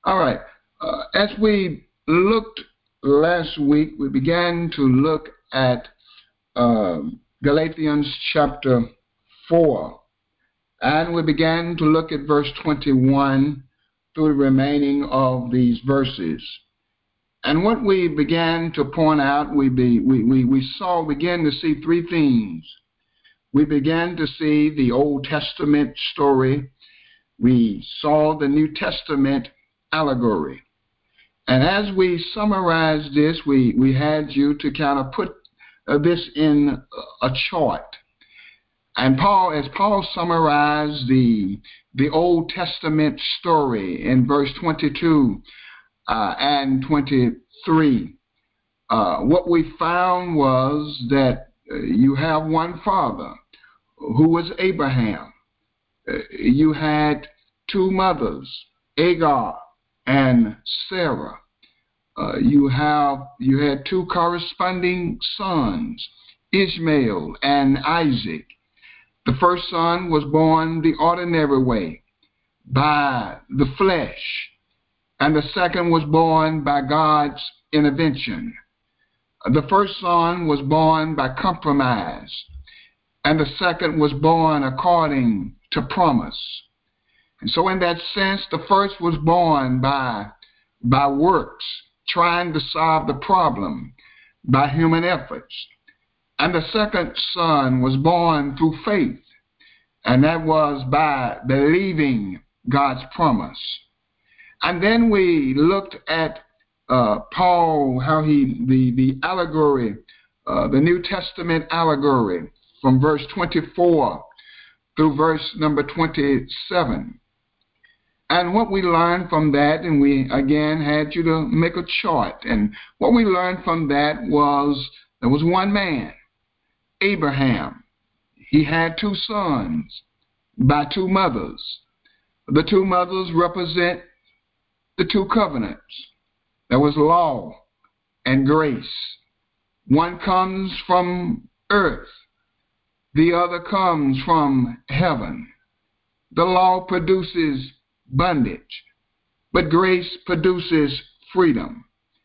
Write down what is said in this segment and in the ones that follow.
All right. As we looked last week, we began to look at Galatians chapter 4, and we began to look at verse 21 through the remaining of these verses. And what we began to point out, began to see three things. We began to see the Old Testament story. We saw the New Testament allegory. And as we summarized this, we had you to kind of put this in a chart. And as Paul summarized the Old Testament story in verse 22 and 23, what we found was that you have one father who was Abraham. You had two mothers, Hagar and Sarah. You had two corresponding sons, Ishmael and Isaac. The first son was born the ordinary way, by the flesh, and the second was born by God's intervention. The first son was born by compromise, and the second was born according to promise. And so in that sense, the first was born by works, trying to solve the problem by human efforts. And the second son was born through faith, and that was by believing God's promise. And then we looked at Paul, how the allegory, the New Testament allegory from verse 24 through verse number 27. And what we learned from that, and we again had you to make a chart, and what we learned from that was there was one man, Abraham. He had two sons by two mothers. The two mothers represent the two covenants. There was law and grace. One comes from earth. The other comes from heaven. The law produces bondage, but grace produces freedom.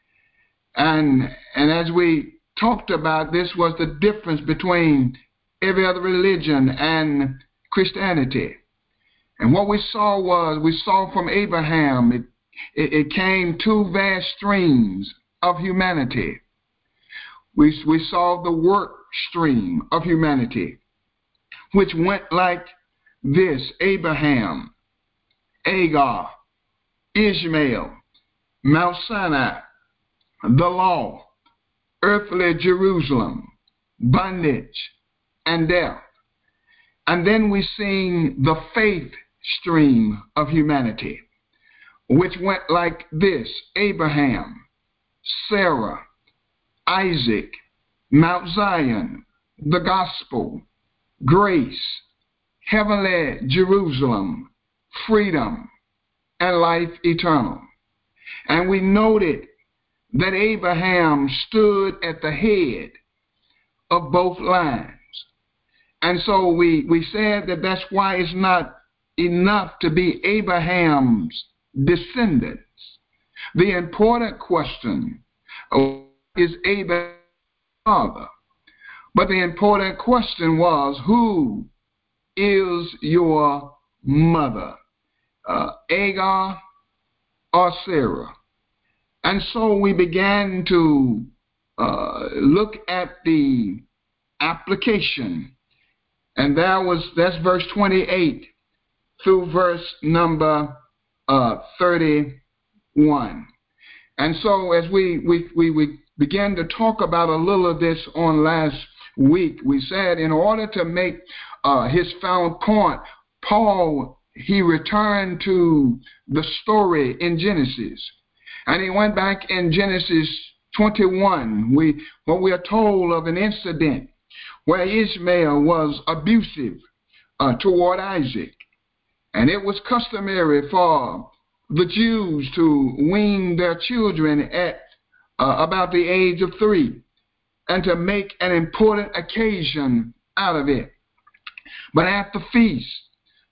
And as we talked about, this was the difference between every other religion and Christianity. And what we saw from Abraham, it came two vast streams of humanity. We saw the work stream of humanity, which went like this: Abraham, Hagar, Ishmael, Mount Sinai, the law, earthly Jerusalem, bondage, and death. And then we sing the faith stream of humanity, which went like this: Abraham, Sarah, Isaac, Mount Zion, the gospel, grace, heavenly Jerusalem, freedom, and life eternal. And we noted that Abraham stood at the head of both lines. And so we said that that's why it's not enough to be Abraham's descendants. The important question is Abraham's father. But the important question was, who is your mother? Hagar or Sarah? And so we began to look at the application. And that's verse 28 through verse number 31. And so as we began to talk about a little of this on last week, we said in order to make his found point, Paul, he returned to the story in Genesis. And he went back in Genesis 21. We are told of an incident where Ishmael was abusive toward Isaac. And it was customary for the Jews to wean their children at about the age of 3 and to make an important occasion out of it. But at the feast,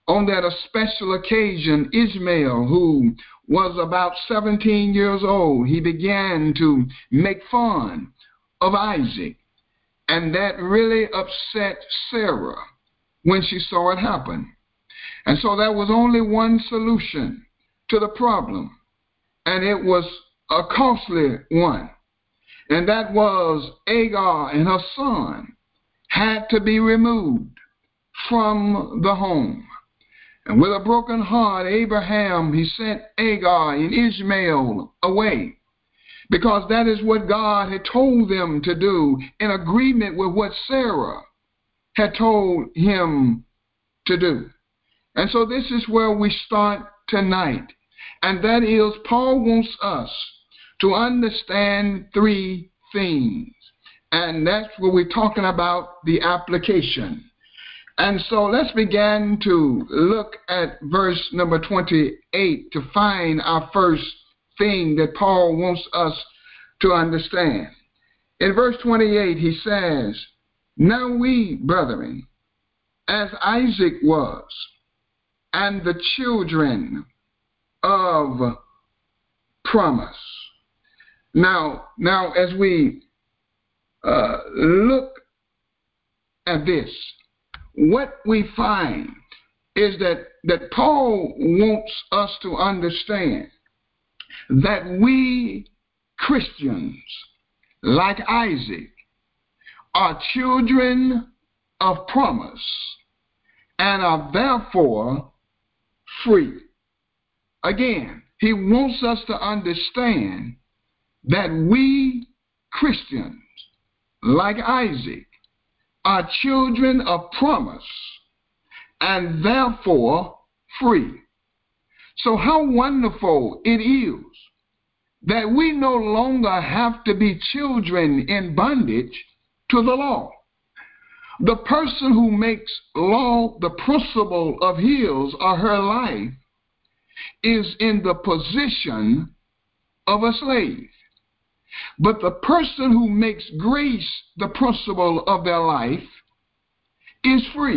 On that special occasion, Ishmael, who was about 17 years old, he began to make fun of Isaac. And that really upset Sarah when she saw it happen. And so there was only one solution to the problem, and it was a costly one. And that was Hagar and her son had to be removed from the home. And with a broken heart, Abraham, he sent Hagar and Ishmael away, because that is what God had told them to do, in agreement with what Sarah had told him to do. And so this is where we start tonight. And that is, Paul wants us to understand three things. And that's what we're talking about, the application. And so let's begin to look at verse number 28 to find our first thing that Paul wants us to understand. In verse 28, he says, "Now we, brethren, as Isaac was, and the children of promise." Now as we look at this, what we find is that Paul wants us to understand that we Christians, like Isaac, are children of promise and are therefore free. Again, he wants us to understand that we Christians, like Isaac, are children of promise and therefore free. So how wonderful it is that we no longer have to be children in bondage to the law. The person who makes law the principle of his or her life is in the position of a slave. But the person who makes grace the principle of their life is free.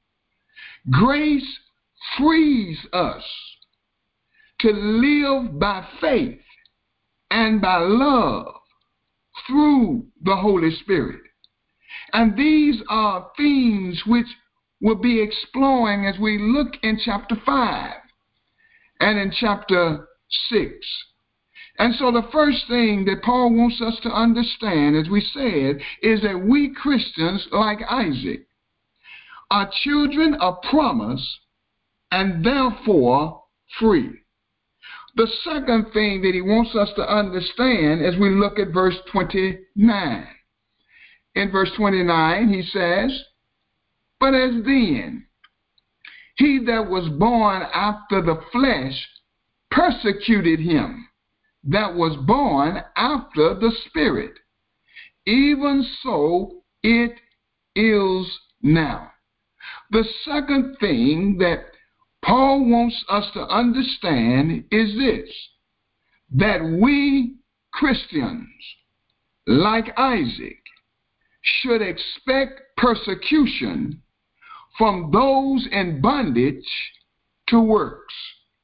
Grace frees us to live by faith and by love through the Holy Spirit. And these are themes which we'll be exploring as we look in chapter 5 and in chapter 6. And so the first thing that Paul wants us to understand, as we said, is that we Christians, like Isaac, are children of promise and therefore free. The second thing that he wants us to understand as we look at verse 29. In verse 29, he says, "But as then, he that was born after the flesh persecuted him that was born after the Spirit. Even so it is now." The second thing that Paul wants us to understand is this, that we Christians, like Isaac, should expect persecution from those in bondage to works.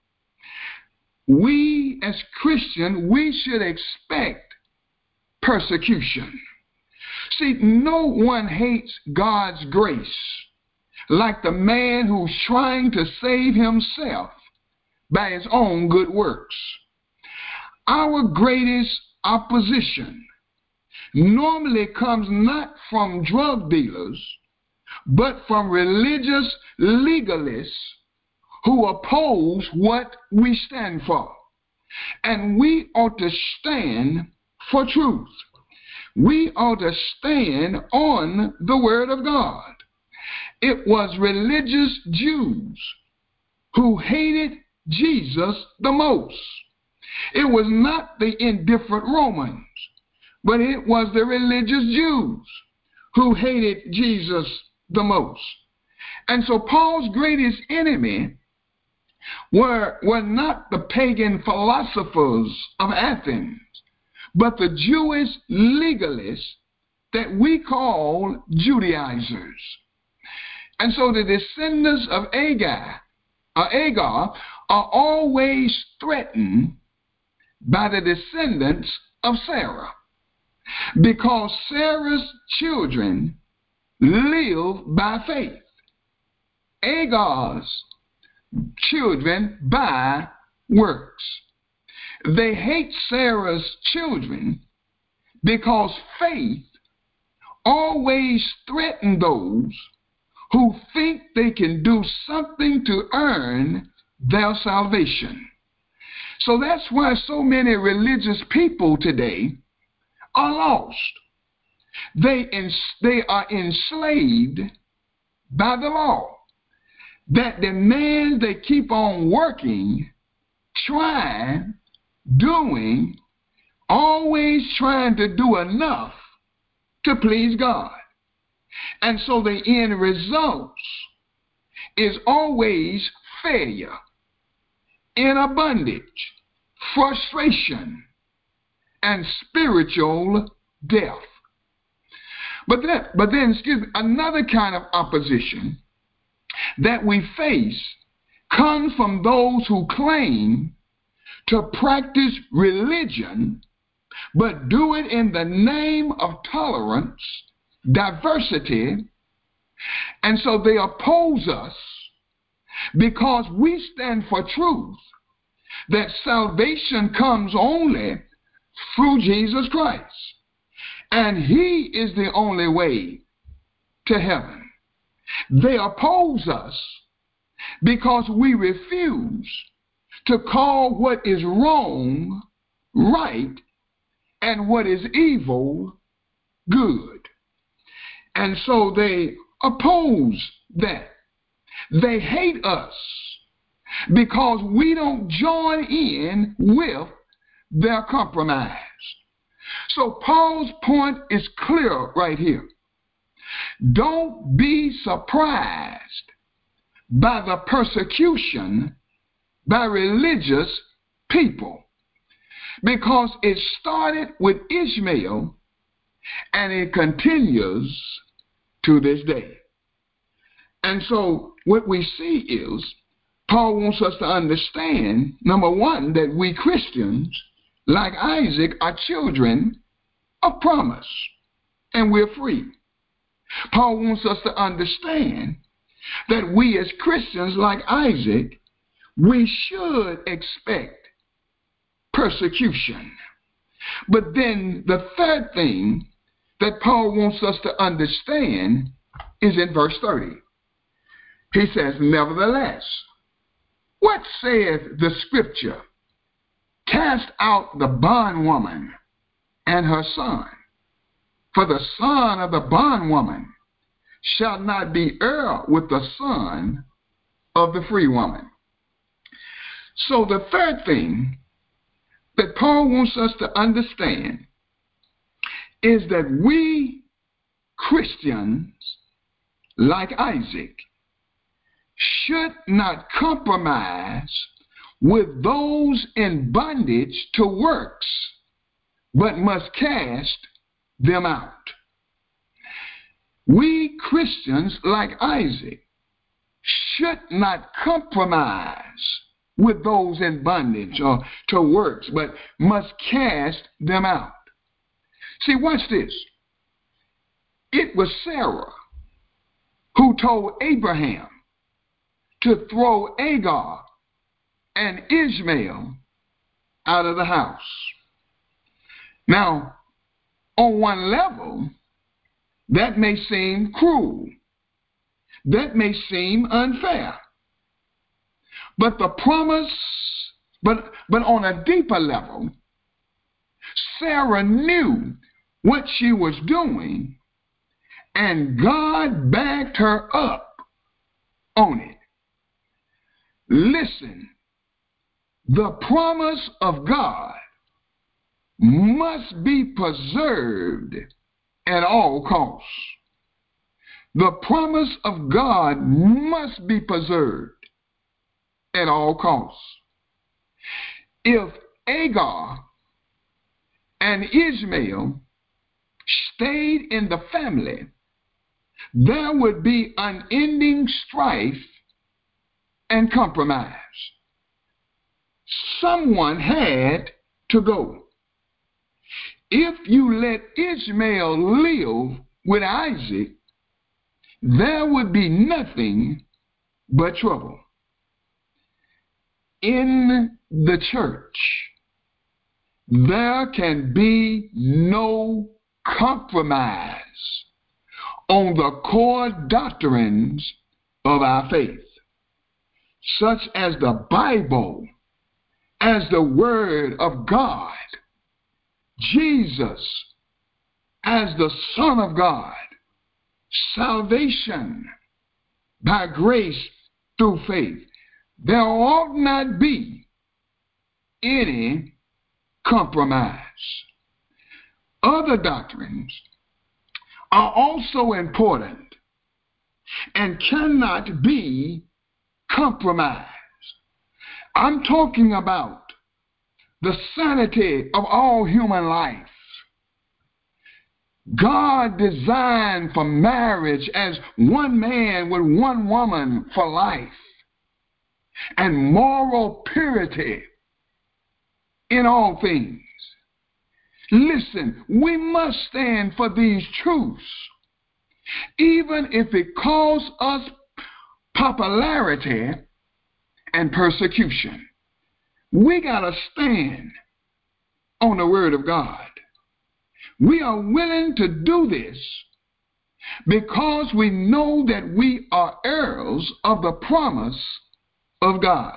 We as Christians, we should expect persecution. See, no one hates God's grace like the man who's trying to save himself by his own good works. Our greatest opposition normally comes not from drug dealers, but from religious legalists who oppose what we stand for. And we ought to stand for truth. We ought to stand on the Word of God. It was religious Jews who hated Jesus the most. It was not the indifferent Romans, but it was the religious Jews who hated Jesus the most. And so Paul's greatest enemy were not the pagan philosophers of Athens, but the Jewish legalists that we call Judaizers. And so the descendants of Hagar Agar, are always threatened by the descendants of Sarah, because Sarah's children live by faith, Agar's children by works. They hate Sarah's children because faith always threatens those who think they can do something to earn their salvation. So that's why so many religious people today are lost. They are enslaved by the law that demands they keep on working, trying, doing, always trying to do enough to please God. And so the end result is always failure, inner bondage, frustration, and spiritual death. But then, another kind of opposition that we face comes from those who claim to practice religion, but do it in the name of tolerance, diversity, and so they oppose us because we stand for truth, that salvation comes only through Jesus Christ, and He is the only way to heaven. They oppose us because we refuse to call what is wrong right and what is evil good. And so they oppose that. They hate us because we don't join in with their compromise. So Paul's point is clear right here. Don't be surprised by the persecution by religious people, because it started with Ishmael and it continues to this day. And so what we see is Paul wants us to understand, number one, that we Christians, like Isaac, are children of promise, and we're free. Paul wants us to understand that we as Christians, like Isaac, we should expect persecution. But then the third thing that Paul wants us to understand is in verse 30. He says, nevertheless, what saith the scripture? Cast out the bondwoman and her son, for the son of the bondwoman shall not be heir with the son of the free woman. So the third thing that Paul wants us to understand is that we Christians, like Isaac, should not compromise with those in bondage to works, but must cast them out. We Christians, like Isaac, should not compromise with those in bondage or to works, but must cast them out. See, watch this. It was Sarah who told Abraham to throw Agar and Ishmael out of the house. Now, on one level, that may seem cruel. That may seem unfair. But the promise, but on a deeper level, Sarah knew what she was doing, and God backed her up on it. Listen, the promise of God must be preserved at all costs. The promise of God must be preserved at all costs. If Agar and Ishmael stayed in the family, there would be unending strife and compromise. Someone had to go. If you let Ishmael live with Isaac, there would be nothing but trouble. In the church, there can be no compromise on the core doctrines of our faith, such as the Bible, as the Word of God, Jesus as the Son of God, salvation by grace through faith. There ought not be any compromise. Other doctrines are also important and cannot be compromised. I'm talking about the sanity of all human life. God designed for marriage as one man with one woman for life, and moral purity in all things. Listen, we must stand for these truths, even if it costs us popularity and persecution. We got to stand on the Word of God. We are willing to do this because we know that we are heirs of the promise of God.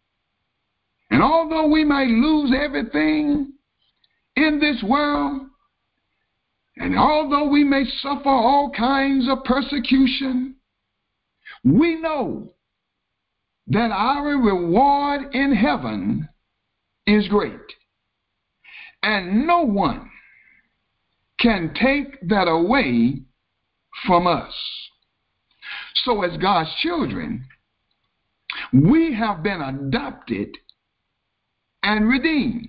And although we may lose everything in this world, and although we may suffer all kinds of persecution, we know that our reward in heaven is great. And no one can take that away from us. So as God's children, we have been adopted and redeemed,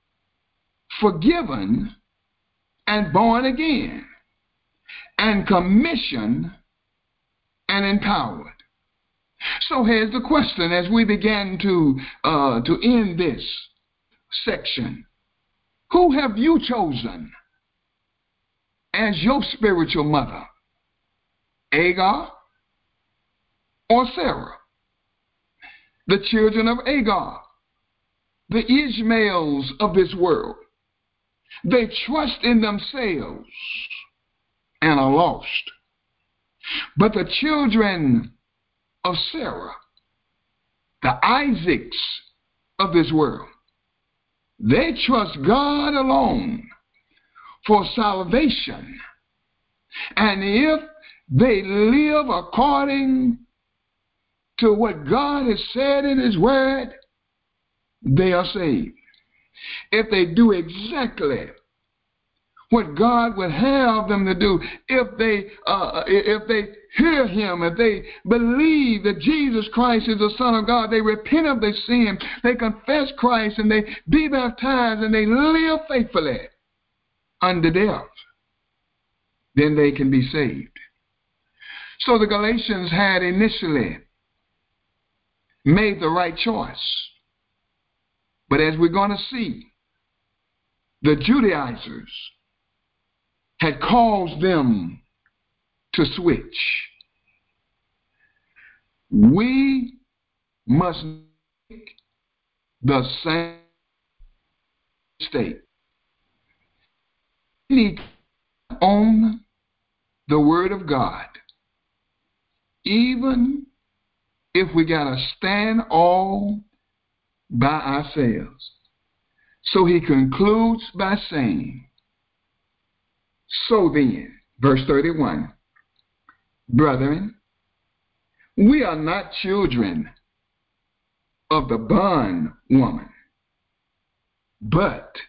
forgiven and born again, and commissioned and empowered. So here's the question as we begin to end this section. Who have you chosen as your spiritual mother? Agar or Sarah? The children of Agar, the Ishmaels of this world, they trust in themselves and are lost. But the children of Sarah, the Isaacs of this world, they trust God alone for salvation. And if they live according to what God has said in His Word, they are saved. If they do exactly what God would have them to do, if they hear Him, if they believe that Jesus Christ is the Son of God, they repent of their sin, they confess Christ, and they be baptized, and they live faithfully unto death, then they can be saved. So the Galatians had initially made the right choice. But as we're going to see, the Judaizers had caused them to switch. We must make the same mistake. We need to own the Word of God, even if we got to stand all by ourselves. So he concludes by saying, so then, verse 31, brethren, we are not children of the bondwoman, but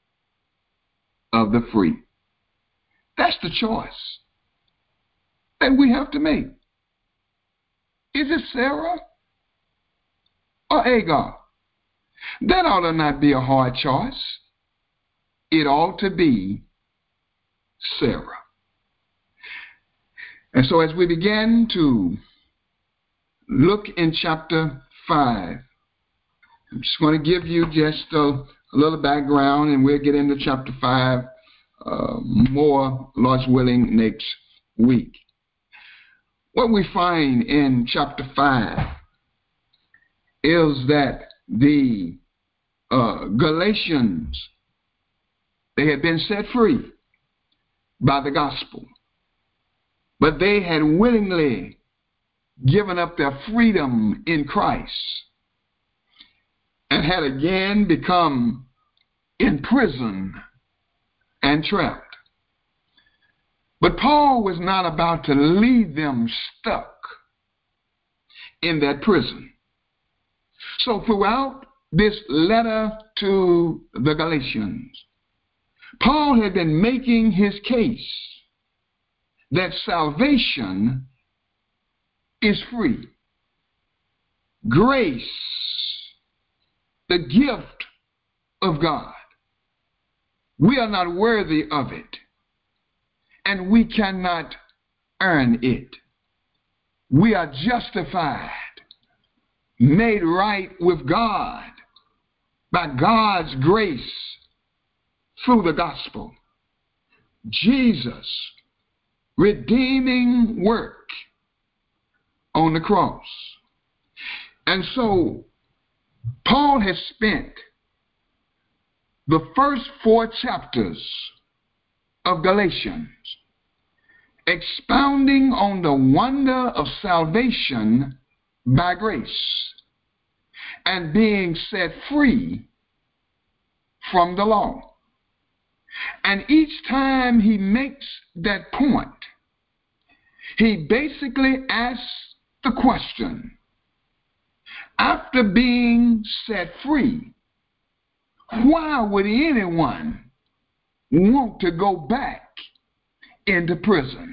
of the free. That's the choice that we have to make. Is it Sarah or Agar? That ought to not be a hard choice. It ought to be Sarah. And so as we begin to look in chapter 5. I'm just going to give you just a little background, and we'll get into chapter 5 more, Lord's willing, next week. What we find in chapter 5 is that the Galatians, they had been set free by the gospel, but they had willingly given up their freedom in Christ and had again become imprisoned and trapped. But Paul was not about to leave them stuck in that prison. So throughout this letter to the Galatians, Paul had been making his case that salvation is free. Grace, the gift of God. We are not worthy of it, and we cannot earn it. We are justified, made right with God by God's grace through the gospel. Jesus' redeeming work on the cross. And so Paul has spent the first 4 chapters of Galatians expounding on the wonder of salvation by grace and being set free from the law. And each time he makes that point, he basically asks the question, after being set free, why would anyone want to go back into prison?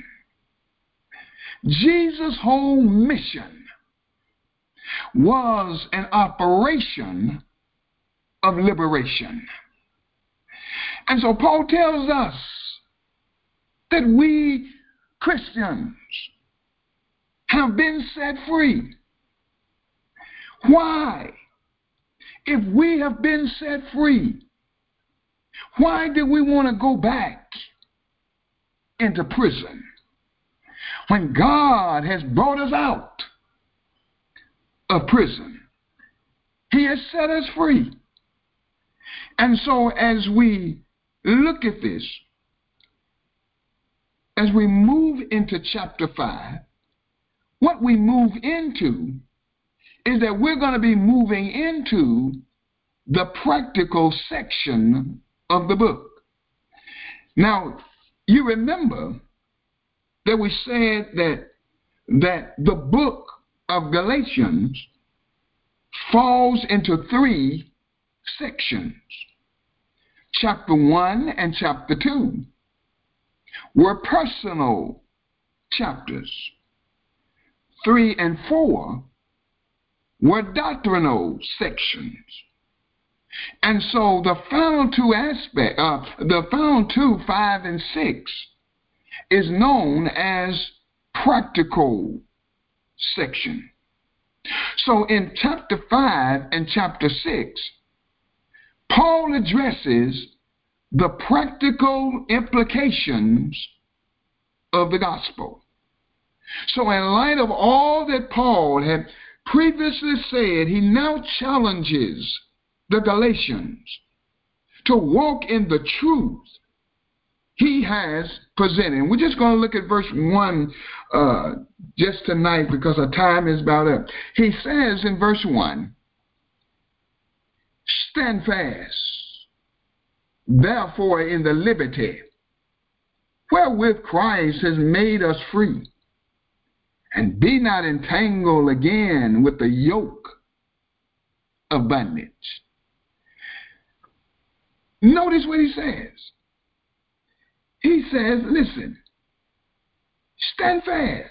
Jesus' whole mission was an operation of liberation. And so Paul tells us that we Christians have been set free. Why? If we have been set free, why do we want to go back into prison when God has brought us out of prison? He has set us free. And so as we look at this, as we move into chapter 5, what we move into is that we're going to be moving into the practical section of the book. Now, you remember that we said that the book of Galatians falls into 3 sections. Chapter 1 and chapter 2 were personal chapters. 3 and 4 were doctrinal sections. And so the final 2, 5 and 6, is known as practical section. So in chapter 5 and chapter 6, Paul addresses the practical implications of the gospel. So in light of all that Paul had previously said, he now challenges the Galatians to walk in the truth he has presented. We're just going to look at verse 1 just tonight because our time is about up. He says in verse 1, "Stand fast, therefore, in the liberty wherewith Christ has made us free, and be not entangled again with the yoke of bondage." Notice what he says. He says, listen, stand fast,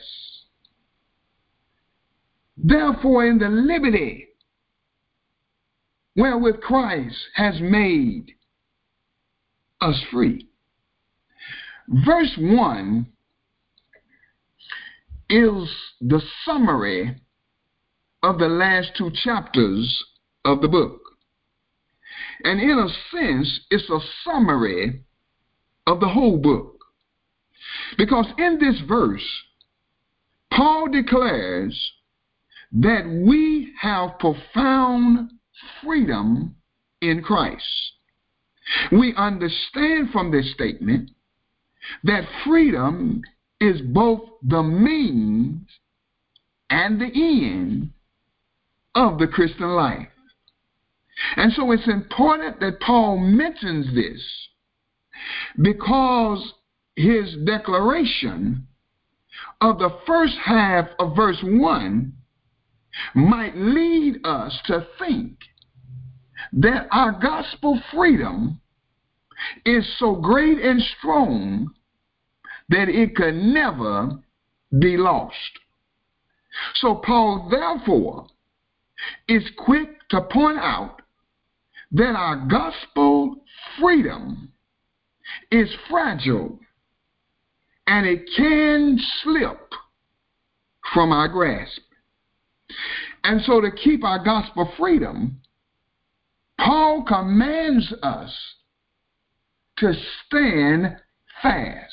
therefore, in the liberty wherewith Christ has made us free. Verse 1 is the summary of the last 2 chapters of the book. And in a sense, it's a summary of the whole book. Because in this verse, Paul declares that we have profound freedom in Christ. We understand from this statement that freedom is both the means and the end of the Christian life. And so it's important that Paul mentions this, because his declaration of the first half of verse 1 might lead us to think that our gospel freedom is so great and strong that it could never be lost. So Paul, therefore, is quick to point out that our gospel freedom is fragile and it can slip from our grasp. And so to keep our gospel freedom, Paul commands us to stand fast,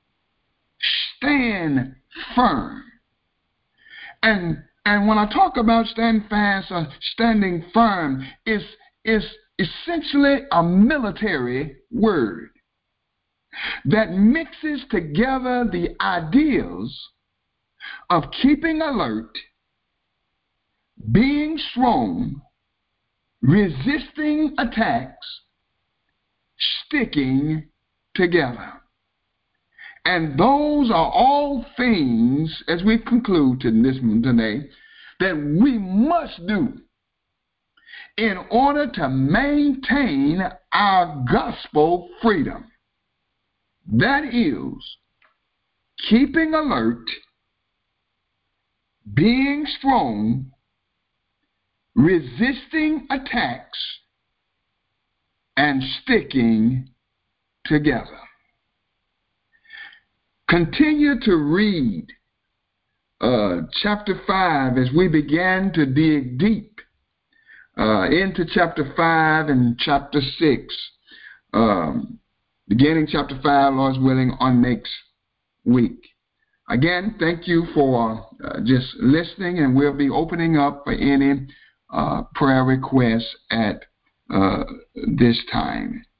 stand firm. And when I talk about stand fast or standing firm, it's essentially a military word that mixes together the ideas of keeping alert, being strong, resisting attacks, sticking together. And those are all things, as we conclude today, that we must do in order to maintain our gospel freedom. That is, keeping alert, being strong, resisting attacks, and sticking together. Continue to read chapter 5 as we begin to dig deep into chapter 5 and chapter 6. Beginning chapter 5, Lord's willing, on next week. Again, thank you for just listening, and we'll be opening up for any prayer requests at this time.